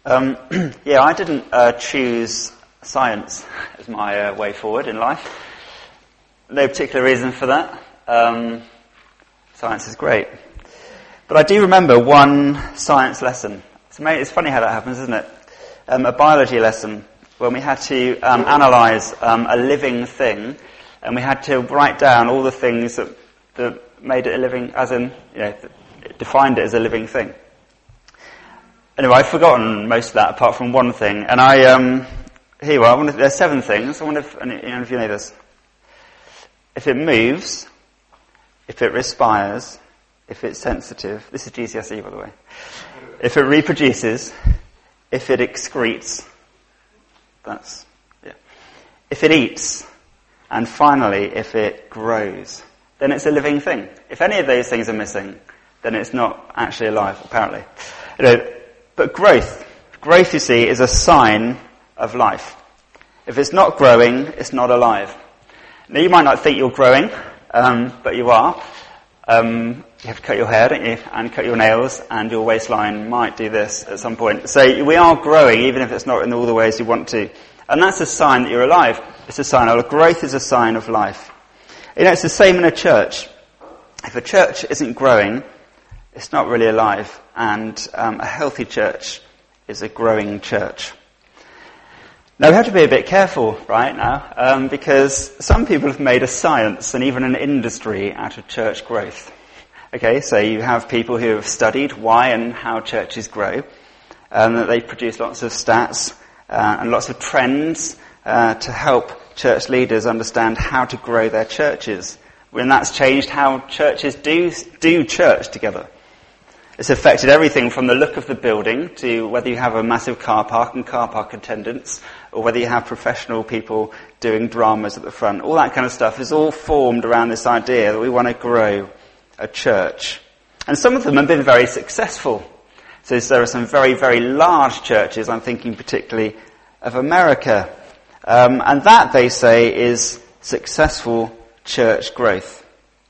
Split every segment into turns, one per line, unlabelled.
I didn't choose science as my way forward in life. No particular reason for that. Science is great. But I do remember one science lesson. It's funny how that happens, isn't it? A biology lesson when we had to analyse a living thing, and we had to write down all the things that made it a living, as in, defined it as a living thing. Anyway, I've forgotten most of that apart from one thing, and here you are. There's 7 things. I wonder if you know this. If it moves, if it respires, if it's sensitive. This is GCSE, by the way. If it reproduces, if it excretes. If it eats, and finally, if it grows, then it's a living thing. If any of those things are missing, then it's not actually alive, apparently. But growth, you see, is a sign of life. If it's not growing, it's not alive. Now, you might not think you're growing, but you are. You have to cut your hair, don't you? And cut your nails, and your waistline might do this at some point. So we are growing, even if it's not in all the ways you want to. And that's a sign that you're alive. It's a sign of growth is a sign of life. It's the same in a church. If a church isn't growing, it's not really alive. And a healthy church is a growing church. Now, we have to be a bit careful right now, because some people have made a science and even an industry out of church growth. Okay, so you have people who have studied why and how churches grow, and that they produce lots of stats and lots of trends to help church leaders understand how to grow their churches. When that's changed how churches do church together. It's affected everything from the look of the building to whether you have a massive car park and car park attendants, or whether you have professional people doing dramas at the front. All that kind of stuff is all formed around this idea that we want to grow a church. And some of them have been very successful. So there are some very, very large churches. I'm thinking particularly of America. And that, they say, is successful church growth.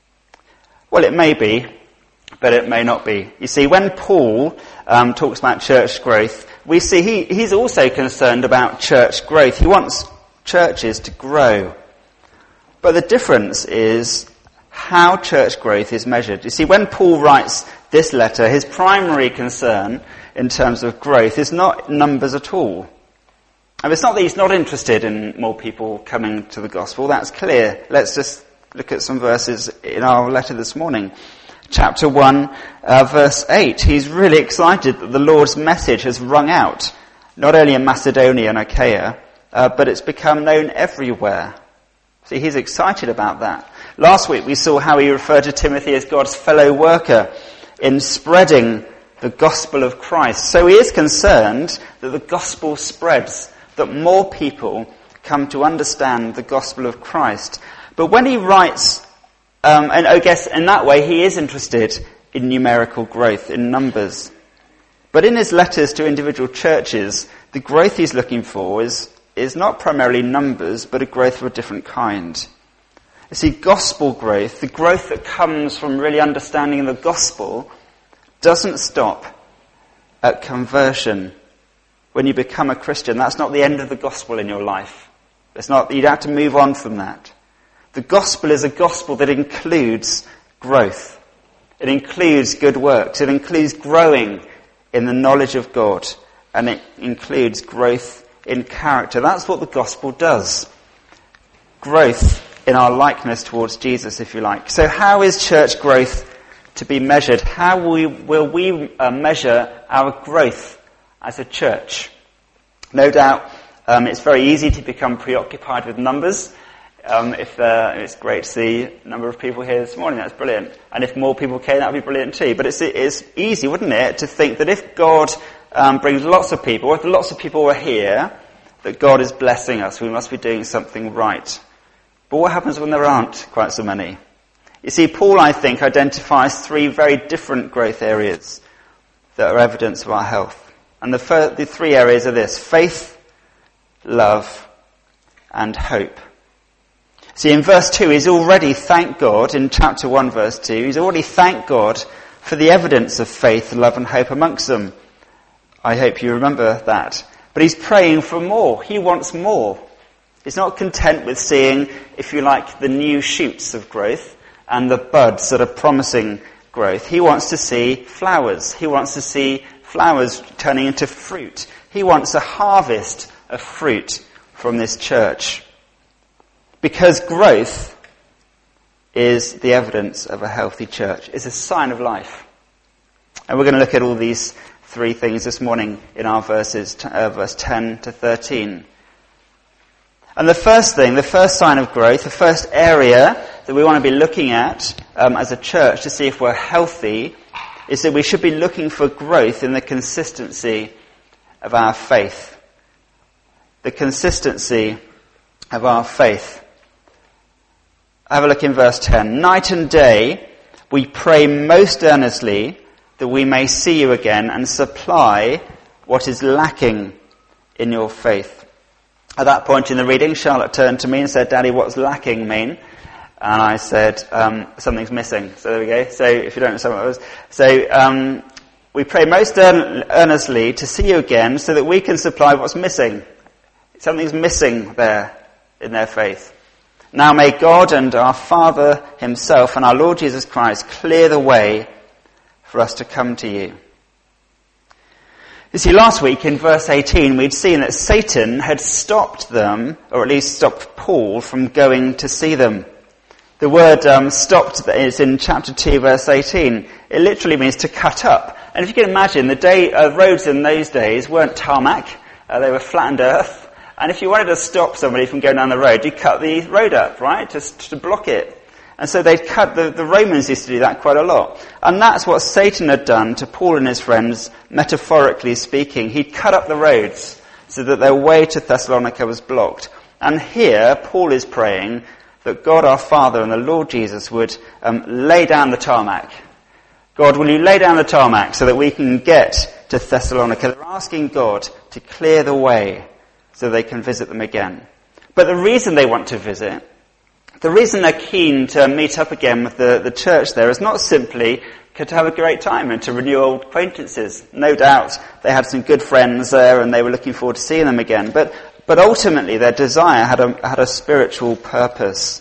Well, it may be, but it may not be. You see, when Paul talks about church growth, we see he's also concerned about church growth. He wants churches to grow. But the difference is how church growth is measured. You see, when Paul writes this letter, his primary concern in terms of growth is not numbers at all. And it's not that he's not interested in more people coming to the gospel. That's clear. Let's just look at some verses in our letter this morning. Chapter 1, verse 8. He's really excited that the Lord's message has rung out, not only in Macedonia and Achaia, but it's become known everywhere. See, he's excited about that. Last week we saw how he referred to Timothy as God's fellow worker in spreading the gospel of Christ. So he is concerned that the gospel spreads, that more people come to understand the gospel of Christ. But when he writes, and I guess in that way he is interested in numerical growth, in numbers. But in his letters to individual churches, the growth he's looking for is not primarily numbers, but a growth of a different kind. You see, gospel growth, the growth that comes from really understanding the gospel, doesn't stop at conversion. When you become a Christian, that's not the end of the gospel in your life. You'd have to move on from that. The gospel is a gospel that includes growth. It includes good works. It includes growing in the knowledge of God. And it includes growth in character. That's what the gospel does. Growth in our likeness towards Jesus, if you like. So how is church growth to be measured? How will we measure our growth as a church? No doubt it's very easy to become preoccupied with numbers. It's great to see a number of people here this morning. That's brilliant. And if more people came, that would be brilliant too. But it's easy, wouldn't it, to think that if God brings lots of people, or if lots of people are here, that God is blessing us. We must be doing something right. But what happens when there aren't quite so many? You see, Paul, I think, identifies 3 very different growth areas that are evidence of our health. And the 3 areas are this: faith, love, and hope. See, in verse 2, he's already thanked God, in chapter 1, verse 2, he's already thanked God for the evidence of faith, love, and hope amongst them. I hope you remember that. But he's praying for more. He wants more. He's not content with seeing, if you like, the new shoots of growth and the buds that are promising growth. He wants to see flowers. He wants to see flowers turning into fruit. He wants a harvest of fruit from this church. Because growth is the evidence of a healthy church. It's a sign of life. And we're going to look at all these three things this morning in our verses, verse 10 to 13. And the first thing, the first sign of growth, the first area that we want to be looking at as a church to see if we're healthy, is that we should be looking for growth in the consistency of our faith. The consistency of our faith. Have a look in verse 10. Night and day we pray most earnestly that we may see you again and supply what is lacking in your faith. At that point in the reading, Charlotte turned to me and said, "Daddy, what's lacking mean?" And I said, something's missing. So there we go. So if you don't know what it was. So we pray most earnestly to see you again so that we can supply what's missing. Something's missing there in their faith. Now may God and our Father himself and our Lord Jesus Christ clear the way for us to come to you. You see, last week in verse 18 we'd seen that Satan had stopped them, or at least stopped Paul from going to see them. The word stopped is in chapter 2 verse 18. It literally means to cut up. And if you can imagine, the roads in those days weren't tarmac, they were flattened earth. And if you wanted to stop somebody from going down the road, you cut the road up, right, just to block it. And so they'd cut, the Romans used to do that quite a lot. And that's what Satan had done to Paul and his friends, metaphorically speaking. He'd cut up the roads so that their way to Thessalonica was blocked. And here, Paul is praying that God our Father and the Lord Jesus would lay down the tarmac. God, will you lay down the tarmac so that we can get to Thessalonica? They're asking God to clear the way so they can visit them again. But the reason they want to visit, the reason they're keen to meet up again with the church there is not simply to have a great time and to renew old acquaintances. No doubt they had some good friends there and they were looking forward to seeing them again. But ultimately their desire had a spiritual purpose.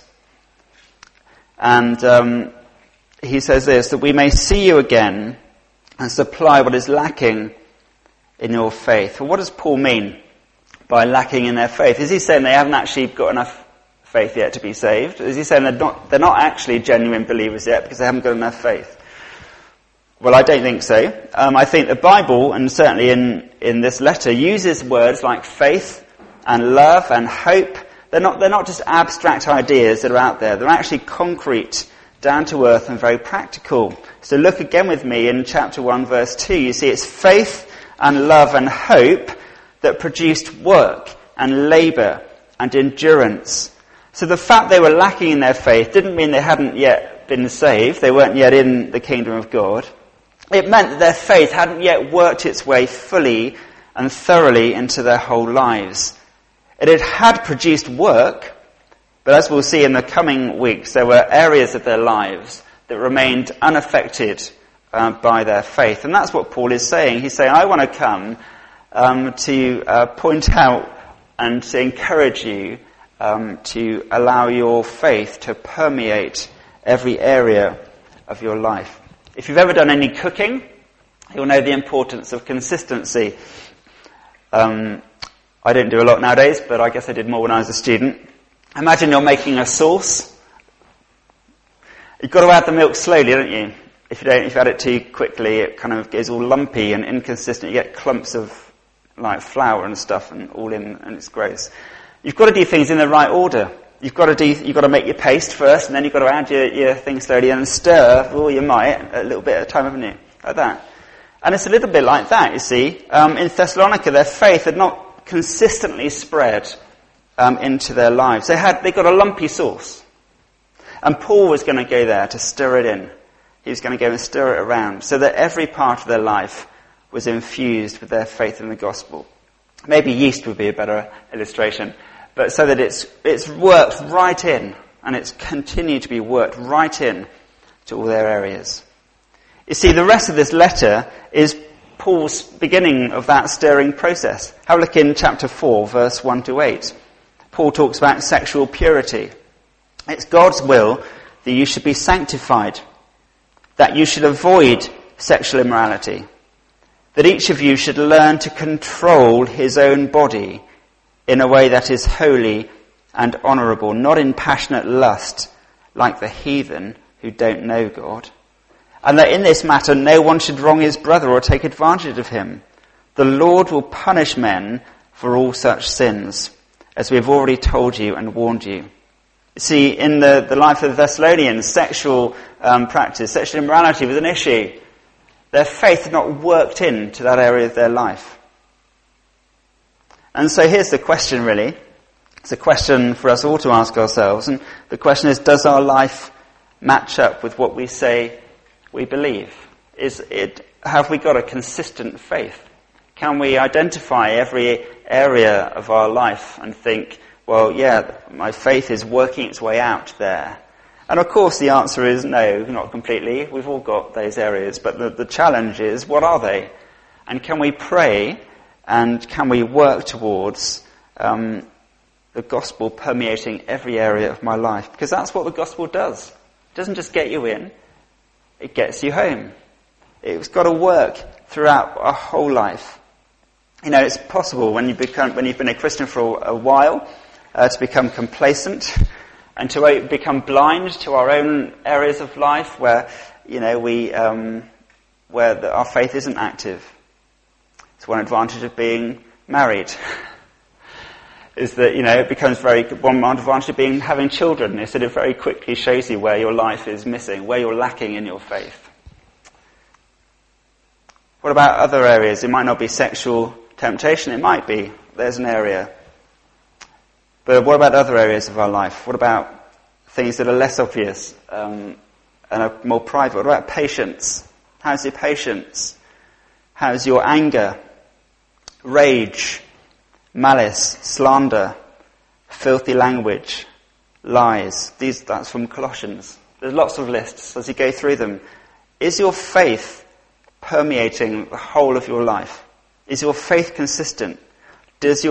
And he says this, that we may see you again and supply what is lacking in your faith. Well, what does Paul mean by lacking in their faith? Is he saying they haven't actually got enough faith yet to be saved? Is he saying they're not actually genuine believers yet because they haven't got enough faith? Well, I don't think so. I think the Bible, and certainly in this letter, uses words like faith and love and hope. They're not just abstract ideas that are out there. They're actually concrete, down to earth and very practical. So look again with me in chapter 1 verse 2. You see it's faith and love and hope that produced work and labour and endurance. So the fact they were lacking in their faith didn't mean they hadn't yet been saved. They weren't yet in the kingdom of God. It meant that their faith hadn't yet worked its way fully and thoroughly into their whole lives. It had produced work, but as we'll see in the coming weeks, there were areas of their lives that remained unaffected by their faith. And that's what Paul is saying. He's saying, I want to come to point out and to encourage you to allow your faith to permeate every area of your life. If you've ever done any cooking, you'll know the importance of consistency. I don't do a lot nowadays, but I guess I did more when I was a student. Imagine you're making a sauce. You've got to add the milk slowly, don't you? If you add it too quickly, it kind of gets all lumpy and inconsistent. You get clumps of like flour and stuff and all in, and it's gross. You've got to do things in the right order. You've got to make your paste first, and then you've got to add your things slowly and stir, or you might, a little bit at a time, haven't you? Like that. And it's a little bit like that, you see. In Thessalonica, their faith had not consistently spread into their lives. They got a lumpy sauce. And Paul was going to go there to stir it in. He was going to go and stir it around so that every part of their life was infused with their faith in the gospel. Maybe yeast would be a better illustration. But so that it's worked right in, and it's continued to be worked right in to all their areas. You see, the rest of this letter is Paul's beginning of that stirring process. Have a look in chapter 4, verse 1 to 8. Paul talks about sexual purity. It's God's will that you should be sanctified, that you should avoid sexual immorality, that each of you should learn to control his own body in a way that is holy and honourable, not in passionate lust like the heathen who don't know God. And that in this matter no one should wrong his brother or take advantage of him. The Lord will punish men for all such sins, as we have already told you and warned you. See, in the life of the Thessalonians, sexual practice, sexual immorality was an issue. Their faith had not worked into that area of their life. And so here's the question, really. It's a question for us all to ask ourselves. And the question is, does our life match up with what we say we believe? Have we got a consistent faith? Can we identify every area of our life and think, well, yeah, my faith is working its way out there? And of course the answer is no, not completely. We've all got those areas. But the challenge is, what are they? And can we pray and can we work towards the gospel permeating every area of my life? Because that's what the gospel does. It doesn't just get you in, it gets you home. It's got to work throughout our whole life. You know, it's possible when you've been a Christian for a while to become complacent and to become blind to our own areas of life where, you know, where our faith isn't active. It's one advantage of being married. Is that, you know, it becomes one advantage of having children is that it very quickly shows you where your life is missing, where you're lacking in your faith. What about other areas? It might not be sexual temptation, it might be. There's an area. But what about other areas of our life? What about things that are less obvious and are more private? What about patience? How's your patience? How's your anger? Rage? Malice, slander, filthy language, lies. That's from Colossians. There's lots of lists as you go through them. Is your faith permeating the whole of your life? Is your faith consistent? Does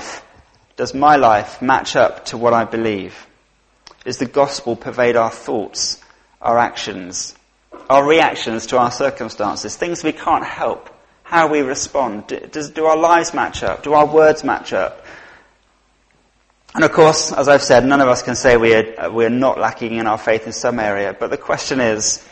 my life match up to what I believe? Does the gospel pervade our thoughts, our actions, our reactions to our circumstances, things we can't help? How we respond. Do our lives match up? Do our words match up? And of course, as I've said, none of us can say we're not lacking in our faith in some area. But the question is,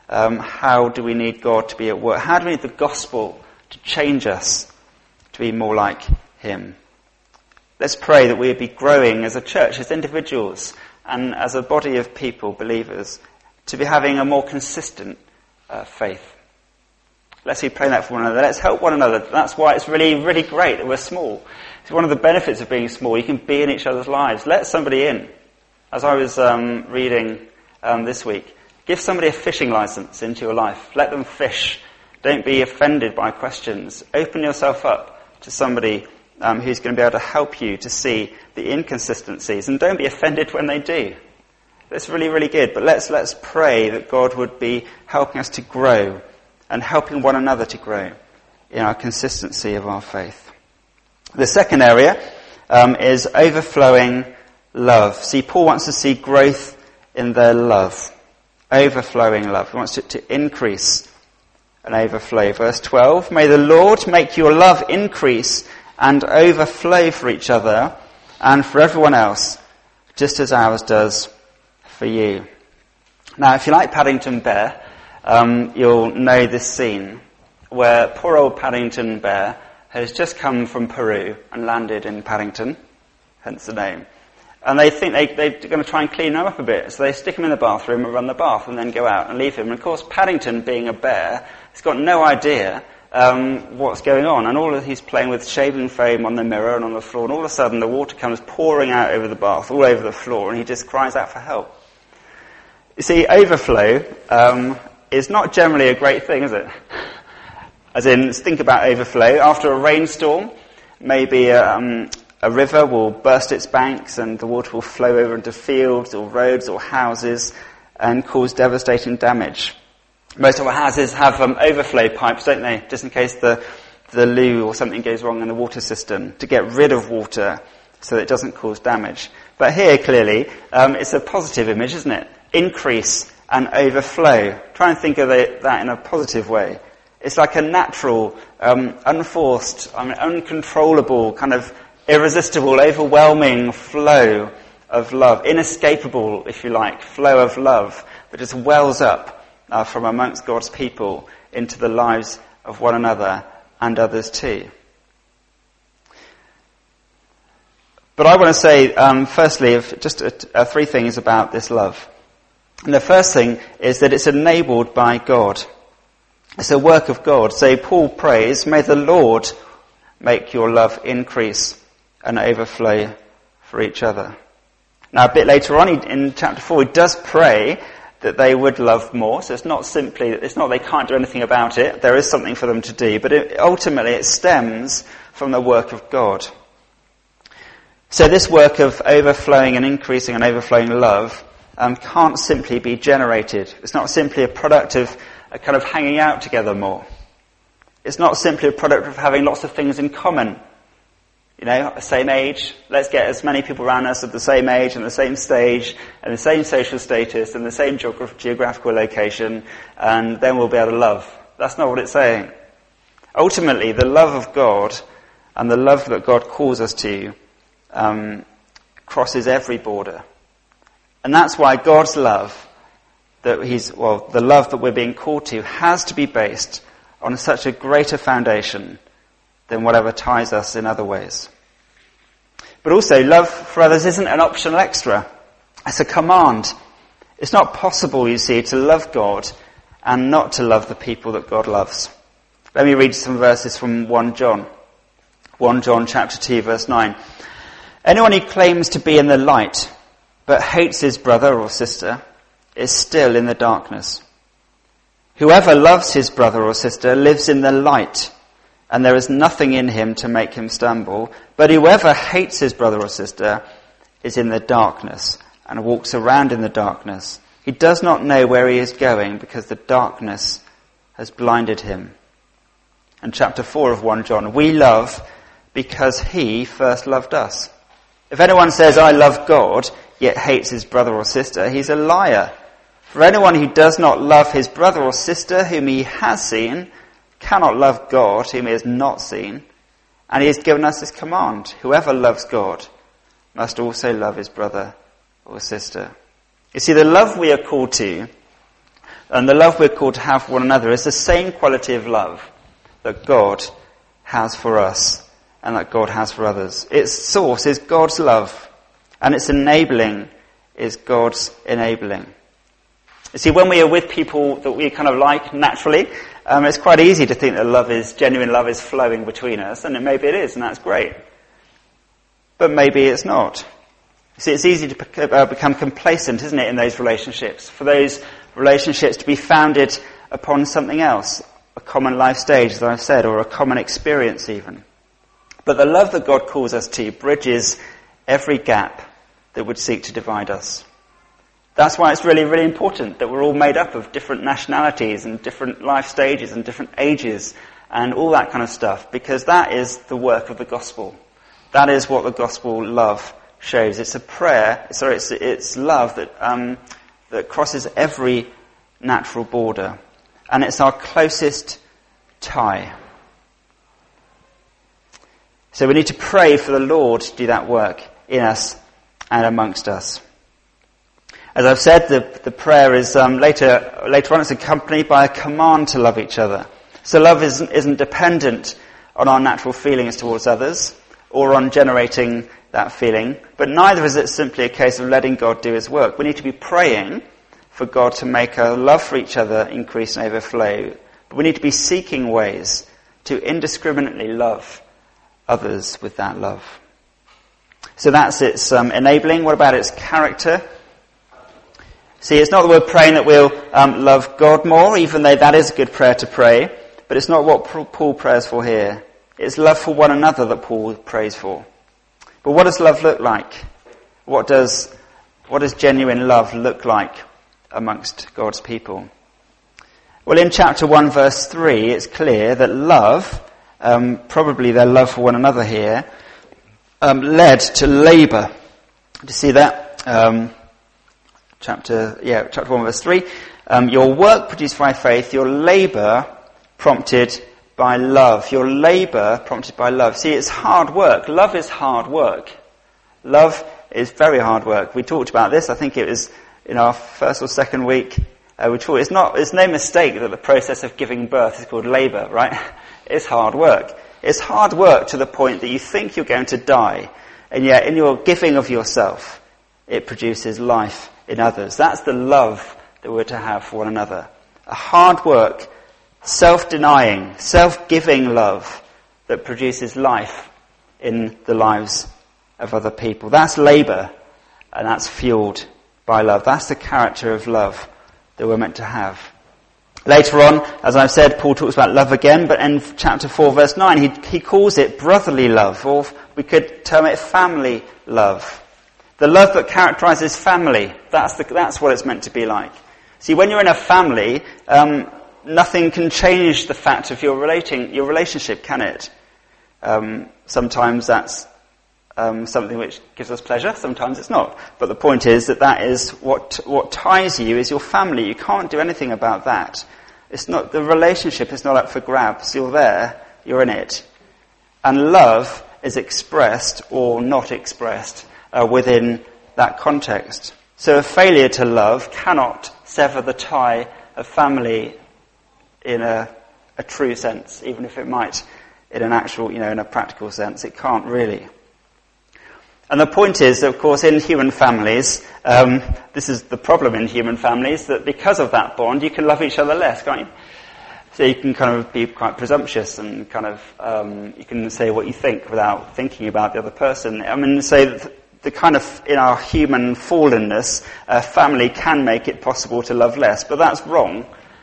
how do we need God to be at work? How do we need the gospel to change us to be more like him? Let's pray that we would be growing as a church, as individuals, and as a body of people, believers, to be having a more consistent faith. Let's be praying that for one another. Let's help one another. That's why it's really, really great that we're small. It's one of the benefits of being small. You can be in each other's lives. Let somebody in. As I was reading this week, give somebody a fishing license into your life. Let them fish. Don't be offended by questions. Open yourself up to somebody who's going to be able to help you to see the inconsistencies. And don't be offended when they do. That's really, really good. But let's pray that God would be helping us to grow and helping one another to grow in our consistency of our faith. The second area is overflowing love. See, Paul wants to see growth in their love. Overflowing love. He wants it to increase and overflow. Verse 12, may the Lord make your love increase and overflow for each other and for everyone else, just as ours does for you. Now, if you like Paddington Bear, you'll know this scene where poor old Paddington Bear has just come from Peru and landed in Paddington, hence the name. And they think they're going to try and clean him up a bit, so they stick him in the bathroom and run the bath and then go out and leave him. And of course, Paddington, being a bear, has got no idea what's going on. And he's playing with shaving foam on the mirror and on the floor, and all of a sudden the water comes pouring out over the bath, all over the floor, and he just cries out for help. You see, overflow is not generally a great thing, is it? As in, think about overflow. After a rainstorm, maybe a river will burst its banks and the water will flow over into fields or roads or houses and cause devastating damage. Most of our houses have overflow pipes, don't they? Just in case the loo or something goes wrong in the water system, to get rid of water so that it doesn't cause damage. But here, clearly, it's a positive image, isn't it? Increase and overflow. Try and think of that in a positive way. It's like a natural, unforced, uncontrollable, kind of irresistible, overwhelming flow of love. Inescapable, if you like, flow of love that just wells up from amongst God's people into the lives of one another and others too. But I want to say, firstly, just three things about this love. And the first thing is that it's enabled by God. It's a work of God. So Paul prays, may the Lord make your love increase and overflow for each other. Now, a bit later on in chapter 4, he does pray that they would love more. So it's not they can't do anything about it. There is something for them to do. But ultimately it stems from the work of God. So this work of overflowing and increasing and overflowing love can't simply be generated. It's not simply a product of a kind of hanging out together more. It's not simply a product of having lots of things in common. You know, same age, let's get as many people around us of the same age and the same stage and the same social status and the same geographical location, and then we'll be able to love. That's not what it's saying. Ultimately, the love of God and the love that God calls us to crosses every border. And that's why God's love, the love that we're being called to, has to be based on such a greater foundation than whatever ties us in other ways. But also, love for others isn't an optional extra. It's a command. It's not possible, you see, to love God and not to love the people that God loves. Let me read some verses from 1 John. 1 John chapter 2, verse 9. Anyone who claims to be in the light but hates his brother or sister is still in the darkness. Whoever loves his brother or sister lives in the light, and there is nothing in him to make him stumble. But whoever hates his brother or sister is in the darkness and walks around in the darkness. He does not know where he is going because the darkness has blinded him. And chapter 4 of 1 John, we love because he first loved us. If anyone says, I love God, yet hates his brother or sister, he's a liar. For anyone who does not love his brother or sister whom he has seen cannot love God whom he has not seen. And he has given us this command: whoever loves God must also love his brother or sister. You see, the love we are called to, and the love we're called to have for one another, is the same quality of love that God has for us and that God has for others. Its source is God's love, and its enabling is God's enabling. You see, when we are with people that we kind of like naturally, it's quite easy to think that genuine love is flowing between us, and maybe it is, and that's great. But maybe it's not. You see, it's easy to become complacent, isn't it, in those relationships, for those relationships to be founded upon something else, a common life stage, as I've said, or a common experience even. But the love that God calls us to bridges every gap that would seek to divide us. That's why it's really, really important that we're all made up of different nationalities and different life stages and different ages and all that kind of stuff, because that is the work of the gospel. That is what the gospel love shows. It's a prayer, it's love that crosses every natural border. And it's our closest tie. So we need to pray for the Lord to do that work in us and amongst us. As I've said, the prayer is later on it's accompanied by a command to love each other. So love isn't dependent on our natural feelings towards others or on generating that feeling, but neither is it simply a case of letting God do his work. We need to be praying for God to make our love for each other increase and overflow, but we need to be seeking ways to indiscriminately love others with that love. So that's its enabling. What about its character? See, it's not that we're praying that we'll love God more, even though that is a good prayer to pray, but it's not what Paul prays for here. It's love for one another that Paul prays for. But what does love look like? What does genuine love look like amongst God's people? Well, in chapter 1, verse 3, it's clear that love, probably their love for one another here, led to labour. Do you see that? Chapter 1, verse 3. Your work produced by faith, your labour prompted by love. Your labour prompted by love. See, it's hard work. Love is hard work. Love is very hard work. We talked about this, I think it was in our first or second week. It's no mistake that the process of giving birth is called labour, right? It's hard work. It's hard work to the point that you think you're going to die, and yet in your giving of yourself, it produces life in others. That's the love that we're to have for one another. A hard work, self-denying, self-giving love that produces life in the lives of other people. That's labour, and that's fueled by love. That's the character of love that we're meant to have. Later on, as I've said, Paul talks about love again, but in chapter 4, verse 9, he calls it brotherly love, or we could term it family love. The love that characterises family, that's what it's meant to be like. See, when you're in a family, nothing can change the fact of your relationship, can it? Sometimes that's something which gives us pleasure, sometimes it's not. But the point is that is what ties you is your family. You can't do anything about that. It's not, the relationship is not up for grabs. You're there, you're in it. And love is expressed or not expressed within that context. So a failure to love cannot sever the tie of family in a true sense, even if it might in an actual, in a practical sense. It can't really. And the point is, of course, in human families, this is the problem in human families, that because of that bond, you can love each other less, can't you? So you can kind of be quite presumptuous and kind of, you can say what you think without thinking about the other person. I mean, so the kind of, in our human fallenness, family can make it possible to love less, but that's wrong.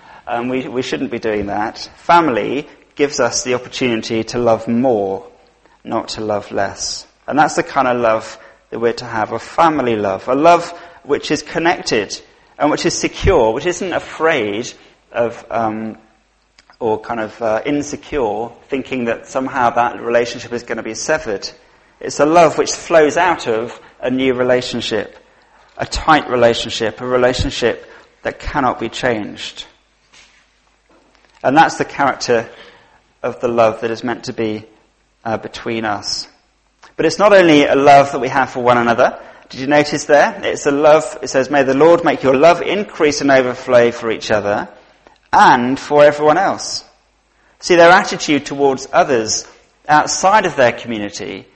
We shouldn't be doing that. Family gives us the opportunity to love more, not to love less. And that's the kind of love that we're to have, a family love, a love which is connected and which is secure, which isn't afraid of or kind of insecure, thinking that somehow that relationship is going to be severed. It's a love which flows out of a new relationship, a tight relationship, a relationship that cannot be changed. And that's the character of the love that is meant to be between us. But it's not only a love that we have for one another. Did you notice there? It's a love, it says, may the Lord make your love increase and overflow for each other and for everyone else. See, their attitude towards others outside of their community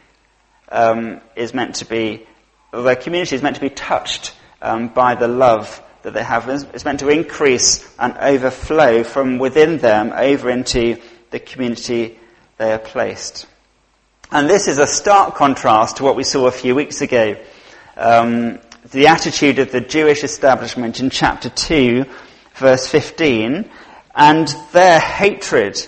is meant to be, their community is meant to be touched by the love that they have. It's meant to increase and overflow from within them over into the community they are placed. And this is a stark contrast to what we saw a few weeks ago. The attitude of the Jewish establishment in chapter 2, verse 15, and their hatred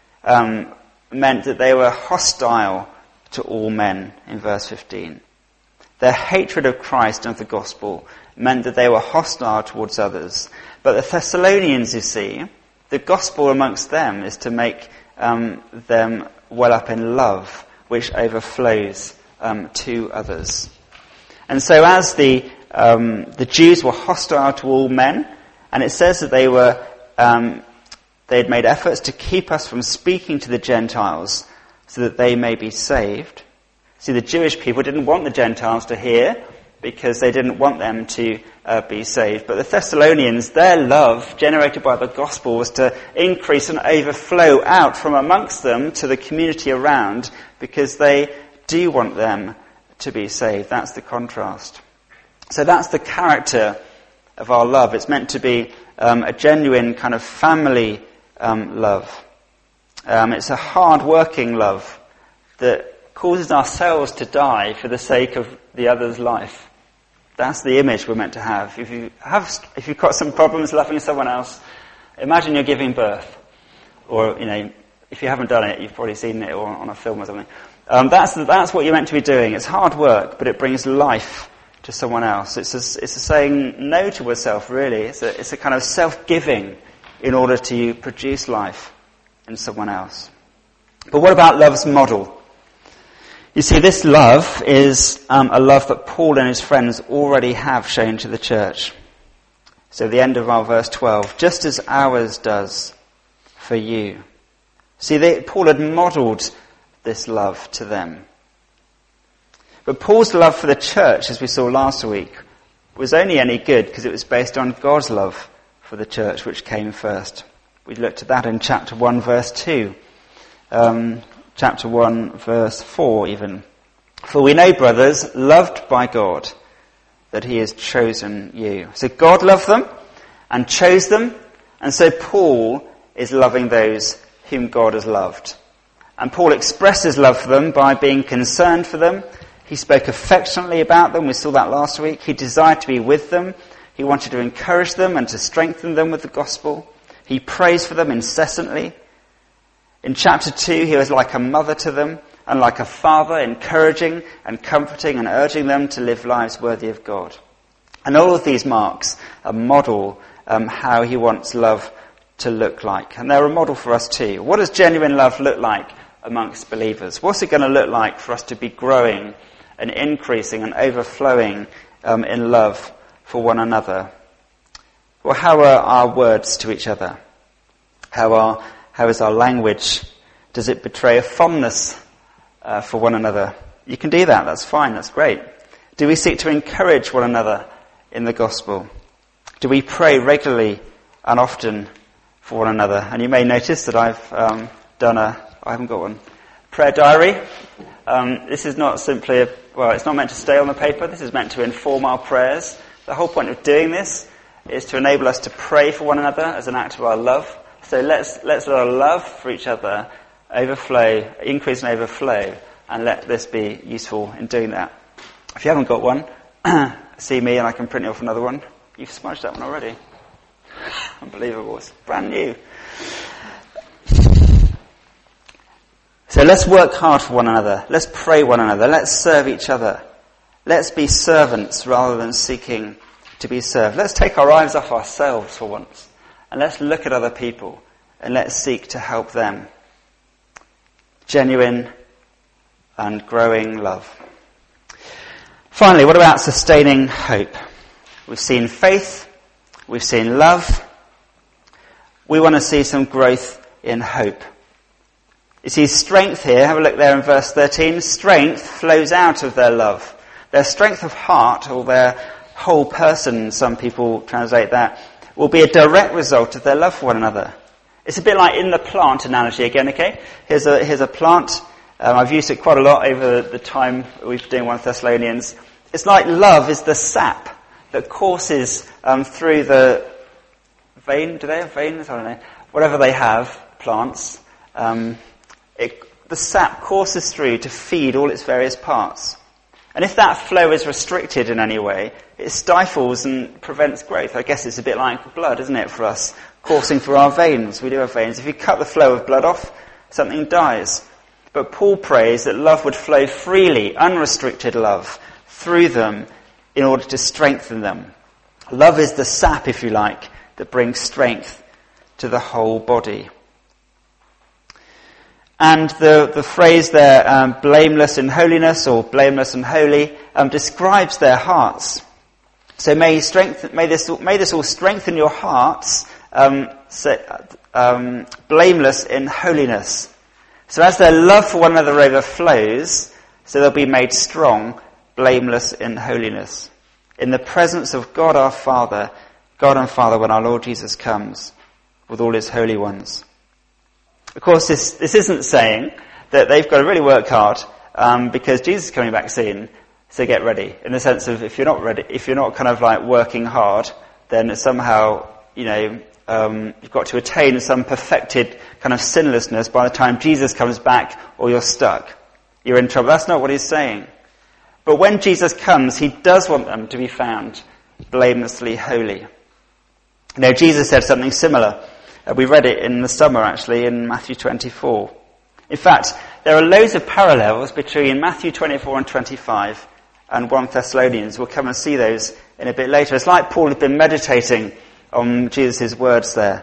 meant that they were hostile to all men in verse 15. Their hatred of Christ and of the gospel meant that they were hostile towards others. But the Thessalonians, you see, the gospel amongst them is to make them well up in love, which overflows to others. And so as the Jews were hostile to all men, and it says that they had made efforts to keep us from speaking to the Gentiles so that they may be saved. See, the Jewish people didn't want the Gentiles to hear because they didn't want them to be saved. But the Thessalonians, their love generated by the gospel was to increase and overflow out from amongst them to the community around because they do want them to be saved. That's the contrast. So that's the character of our love. It's meant to be a genuine kind of family love. It's a hard-working love that causes ourselves to die for the sake of the other's life. That's the image we're meant to have. If you've got some problems loving someone else, imagine you're giving birth. Or, if you haven't done it, you've probably seen it or on a film or something. That's what you're meant to be doing. It's hard work, but it brings life to someone else. It's a saying no to oneself, really. It's a kind of self-giving in order to produce life in someone else. But what about love's model? You see, this love is a love that Paul and his friends already have shown to the church. So the end of our verse 12, just as ours does for you. See, Paul had modelled this love to them. But Paul's love for the church, as we saw last week, was only any good because it was based on God's love for the church, which came first. We looked at that in chapter 1, verse 2. Chapter 1, verse 4 even. For we know, brothers, loved by God, that he has chosen you. So God loved them and chose them, and so Paul is loving those whom God has loved. And Paul expressed his love for them by being concerned for them. He spoke affectionately about them. We saw that last week. He desired to be with them. He wanted to encourage them and to strengthen them with the gospel. He prays for them incessantly. In chapter 2, he was like a mother to them and like a father, encouraging and comforting and urging them to live lives worthy of God. And all of these marks model how he wants love to look like. And they're a model for us too. What does genuine love look like amongst believers? What's it going to look like for us to be growing and increasing and overflowing in love for one another? Well, how are our words to each other? How is our language? Does it betray a fondness for one another? You can do that. That's fine. That's great. Do we seek to encourage one another in the gospel? Do we pray regularly and often for one another? And you may notice that I've I haven't got one, prayer diary. This is not simply it's not meant to stay on the paper. This is meant to inform our prayers. The whole point of doing this is to enable us to pray for one another as an act of our love. So let's let our love for each other overflow, increase and overflow, and let this be useful in doing that. If you haven't got one, see me and I can print you off another one. You've smudged that one already. Unbelievable. It's brand new. So let's work hard for one another. Let's pray one another. Let's serve each other. Let's be servants rather than seeking to be served. Let's take our eyes off ourselves for once. And let's look at other people and let's seek to help them. Genuine and growing love. Finally, what about sustaining hope? We've seen faith. We've seen love. We want to see some growth in hope. You see strength here. Have a look there in verse 13. Strength flows out of their love. Their strength of heart, or their whole person, some people translate that, will be a direct result of their love for one another. It's a bit like in the plant analogy again, okay? Here's a plant. I've used it quite a lot over the time we've been doing 1 Thessalonians. It's like love is the sap that courses through the vein. Do they have veins? I don't know. Whatever they have, plants. The sap courses through to feed all its various parts. And if that flow is restricted in any way, it stifles and prevents growth. I guess it's a bit like blood, isn't it, for us, coursing through our veins. We do have veins. If you cut the flow of blood off, something dies. But Paul prays that love would flow freely, unrestricted love, through them in order to strengthen them. Love is the sap, if you like, that brings strength to the whole body. And the phrase there, blameless in holiness or blameless and holy, describes their hearts. So may this all strengthen your hearts, blameless in holiness. So as their love for one another overflows, so they'll be made strong, blameless in holiness. In the presence of God and Father, when our Lord Jesus comes with all his holy ones. Of course, this isn't saying that they've got to really work hard because Jesus is coming back soon, so get ready. In the sense of if you're not ready, if you're not kind of like working hard, then somehow, you've got to attain some perfected kind of sinlessness by the time Jesus comes back, or you're stuck. You're in trouble. That's not what he's saying. But when Jesus comes, he does want them to be found blamelessly holy. Jesus said something similar. We read it in the summer, actually, in Matthew 24. In fact, there are loads of parallels between Matthew 24 and 25 and 1 Thessalonians. We'll come and see those in a bit later. It's like Paul had been meditating on Jesus' words there.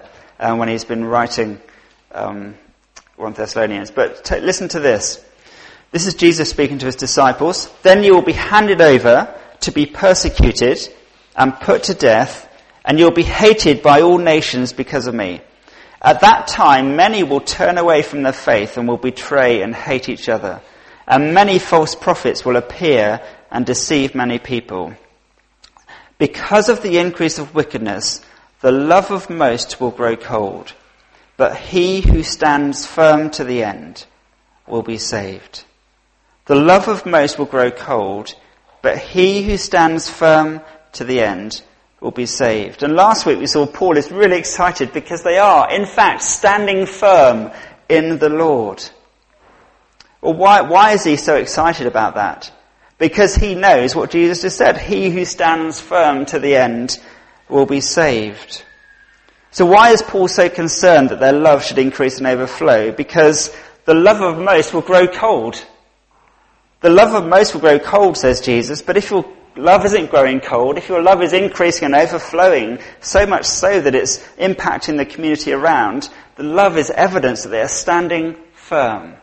when he's been writing 1 Thessalonians. But listen to this. This is Jesus speaking to his disciples. Then you will be handed over to be persecuted and put to death, and you'll be hated by all nations because of me. At that time, many will turn away from the faith and will betray and hate each other. And many false prophets will appear and deceive many people. Because of the increase of wickedness, the love of most will grow cold. But he who stands firm to the end will be saved. The love of most will grow cold, but he who stands firm to the end will be saved. And last week we saw Paul is really excited because they are, in fact, standing firm in the Lord. Well, why is he so excited about that? Because he knows what Jesus has said. He who stands firm to the end will be saved. So why is Paul so concerned that their love should increase and overflow? Because the love of most will grow cold. The love of most will grow cold, says Jesus, but if your love isn't growing cold, if your love is increasing and overflowing, so much so that it's impacting the community around, the love is evidence that they are standing firm.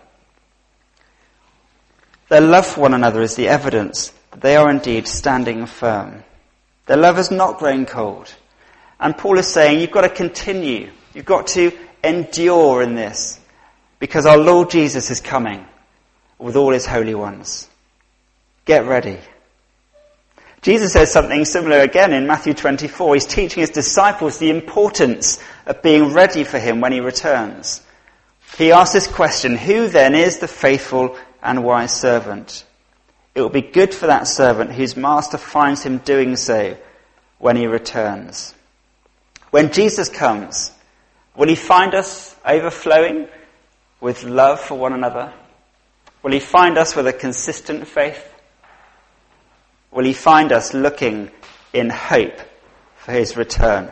Their love for one another is the evidence that they are indeed standing firm. Their love is not growing cold. And Paul is saying, you've got to continue. You've got to endure in this, because our Lord Jesus is coming with all his holy ones. Get ready. Jesus says something similar again in Matthew 24. He's teaching his disciples the importance of being ready for him when he returns. He asks this question, who then is the faithful and wise servant? It will be good for that servant whose master finds him doing so when he returns. When Jesus comes, will he find us overflowing with love for one another? Will he find us with a consistent faith? Will he find us looking in hope for his return?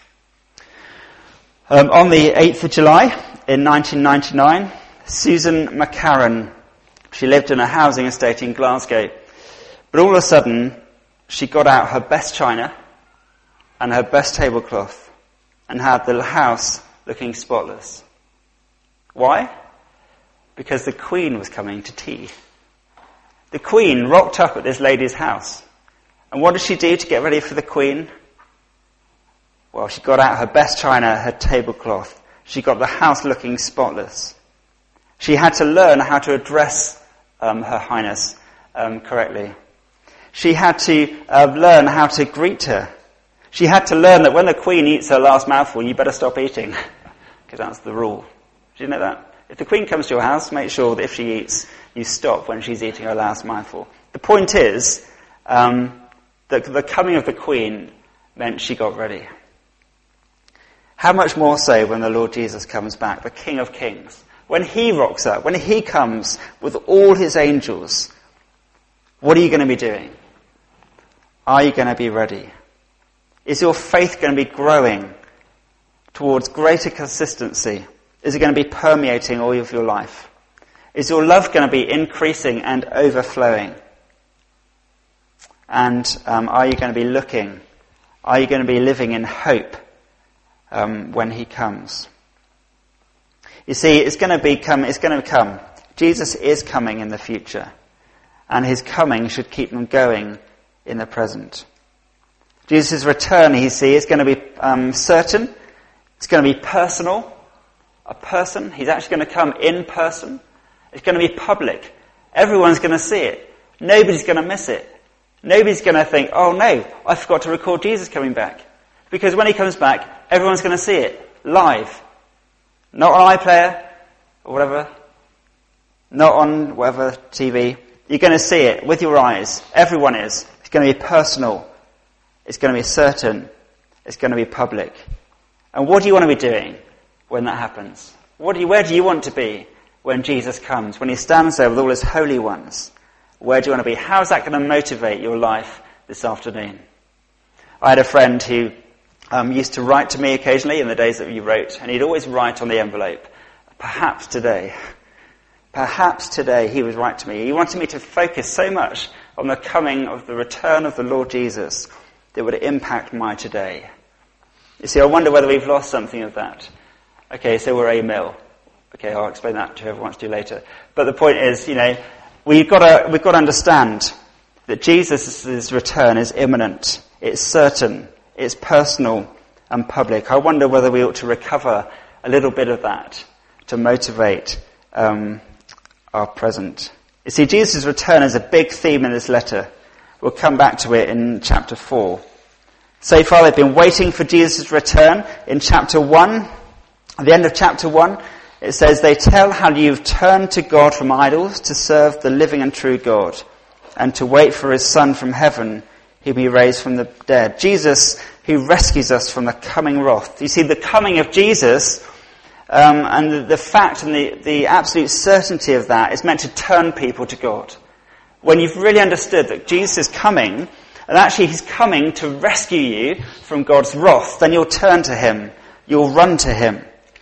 On the 8th of July in 1999, Susan McCarran, she lived in a housing estate in Glasgow, but all of a sudden she got out her best china and her best tablecloth and had the house looking spotless. Why? Because the Queen was coming to tea. The Queen rocked up at this lady's house. And what did she do to get ready for the Queen? Well, she got out her best china, her tablecloth. She got the house looking spotless. She had to learn how to address Her Highness correctly. She had to learn how to greet her. She had to learn that when the Queen eats her last mouthful, you better stop eating, because that's the rule. Did you know that? If the Queen comes to your house, make sure that if she eats, you stop when she's eating her last mouthful. The point is that the coming of the Queen meant she got ready. How much more so when the Lord Jesus comes back, the King of Kings? When he rocks up, when he comes with all his angels, what are you going to be doing? Are you going to be ready? Is your faith going to be growing towards greater consistency? Is it going to be permeating all of your life? Is your love going to be increasing and overflowing? And are you going to be looking? Are you going to be living in hope when he comes? You see, it's going to come. Jesus is coming in the future. And his coming should keep them going in the present. Jesus' return, you see, is going to be certain. It's going to be personal. A person. He's actually going to come in person. It's going to be public. Everyone's going to see it. Nobody's going to miss it. Nobody's going to think, oh no, I forgot to record Jesus coming back. Because when he comes back, everyone's going to see it live. Not on iPlayer or whatever. Not on whatever TV. You're going to see it with your eyes. Everyone is. It's going to be personal. It's going to be certain. It's going to be public. And what do you want to be doing when that happens? Where do you want to be when Jesus comes? When he stands there with all his holy ones? Where do you want to be? How is that going to motivate your life this afternoon? I had a friend who used to write to me occasionally in the days that you wrote, and he'd always write on the envelope, perhaps today. Perhaps today he would write to me. He wanted me to focus so much on the coming of the return of the Lord Jesus that would impact my today. You see, I wonder whether we've lost something of that. Okay, so we're a mill. Okay, I'll explain that to whoever wants to later. But the point is, we've got to understand that Jesus' return is imminent. It's certain. It's personal and public. I wonder whether we ought to recover a little bit of that to motivate our present. You see, Jesus' return is a big theme in this letter. We'll come back to it in chapter 4. So far they've been waiting for Jesus' return. In chapter 1, at the end of chapter 1, it says, they tell how you've turned to God from idols to serve the living and true God, and to wait for his Son from heaven, whom he raised from the dead. Jesus, who rescues us from the coming wrath. You see, the coming of Jesus, and the fact and the absolute certainty of that is meant to turn people to God. When you've really understood that Jesus is coming, and actually he's coming to rescue you from God's wrath, then you'll turn to him. You'll run to him.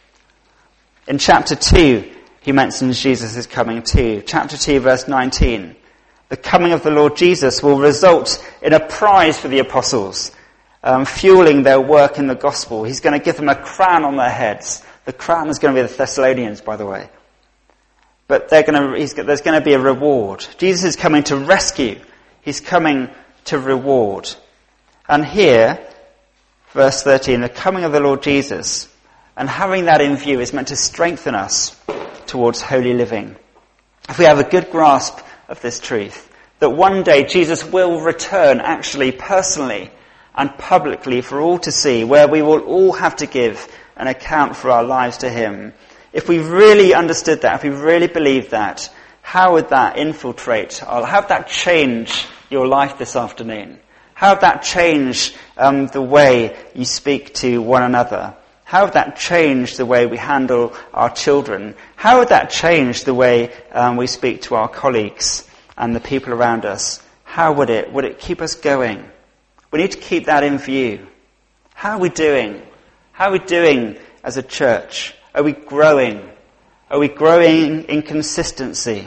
In chapter 2, he mentions Jesus is coming too. Chapter 2, verse 19. The coming of the Lord Jesus will result in a prize for the apostles, fueling their work in the gospel. He's going to give them a crown on their heads. The crown is going to be the Thessalonians, by the way. But there's going to be a reward. Jesus is coming to rescue. He's coming to reward. And here, verse 13, the coming of the Lord Jesus, and having that in view is meant to strengthen us towards holy living. If we have a good grasp of this truth, that one day Jesus will return actually personally and publicly for all to see, where we will all have to give an account for our lives to him. If we really understood that, if we really believed that, how would that infiltrate? How would that change your life this afternoon? How would that change the way you speak to one another? How would that change the way we handle our children? How would that change the way we speak to our colleagues and the people around us? How would it? Would it keep us going? We need to keep that in view. How are we doing? How are we doing as a church? Are we growing? Are we growing in consistency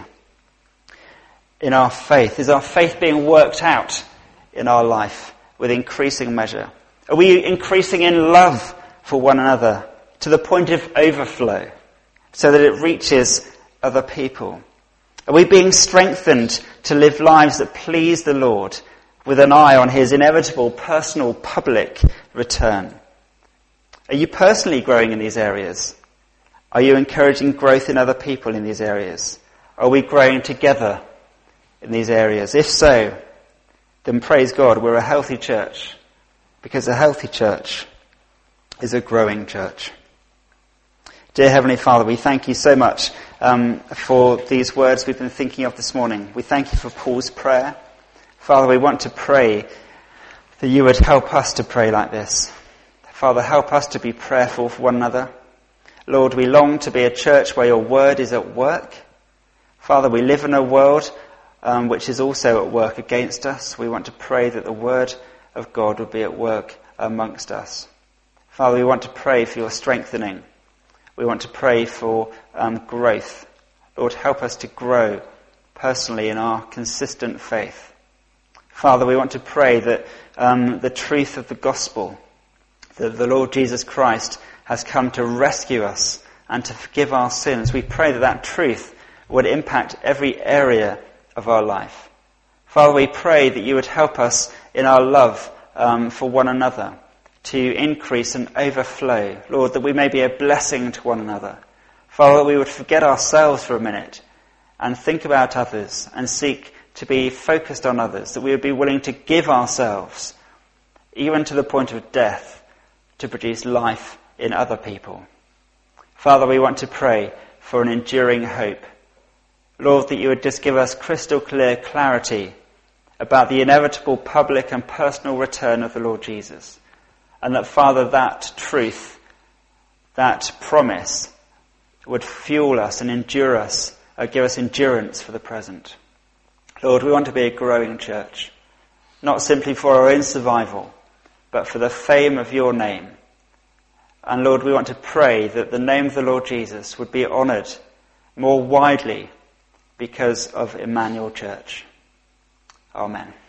in our faith? Is our faith being worked out in our life with increasing measure? Are we increasing in love for one another to the point of overflow so that it reaches other people? Are we being strengthened to live lives that please the Lord with an eye on his inevitable personal public return? Are you personally growing in these areas? Are you encouraging growth in other people in these areas? Are we growing together in these areas? If so, then praise God, we're a healthy church, because a healthy church is a growing church. Dear Heavenly Father, we thank you so much for these words we've been thinking of this morning. We thank you for Paul's prayer. Father, we want to pray that you would help us to pray like this. Father, help us to be prayerful for one another. Lord, we long to be a church where your word is at work. Father, we live in a world which is also at work against us. We want to pray that the word of God would be at work amongst us. Father, we want to pray for your strengthening. We want to pray for growth. Lord, help us to grow personally in our consistent faith. Father, we want to pray that the truth of the gospel, that the Lord Jesus Christ has come to rescue us and to forgive our sins. We pray that that truth would impact every area of our life. Father, we pray that you would help us in our love for one another to increase and overflow. Lord, that we may be a blessing to one another. Father, that we would forget ourselves for a minute and think about others and seek to be focused on others, that we would be willing to give ourselves, even to the point of death, to produce life in other people. Father, we want to pray for an enduring hope. Lord, that you would just give us crystal clear clarity about the inevitable public and personal return of the Lord Jesus. And that, Father, that truth, that promise would fuel us and endure us, give us endurance for the present. Lord, we want to be a growing church, not simply for our own survival, but for the fame of your name. And Lord, we want to pray that the name of the Lord Jesus would be honoured more widely because of Emmanuel Church. Amen.